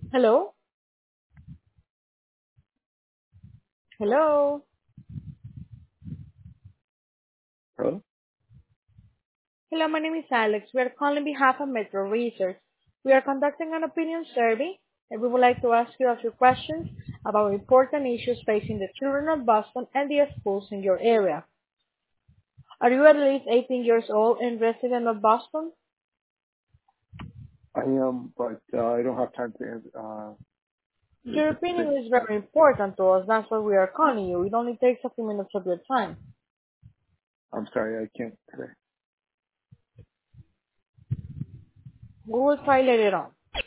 Hello? Hello? Hello? Hello, my name is Alex. We are calling on behalf of Metro Research. We are conducting an opinion survey, and we would like to ask you a few questions about important issues facing the children of Boston and the schools in your area. Are you at least 18 years old and resident of Boston? I am, but I don't have time to Your opinion think. is very important to us. That's why we are calling you. It only takes a few minutes of your time. I'm sorry, I can't today. We will try later on.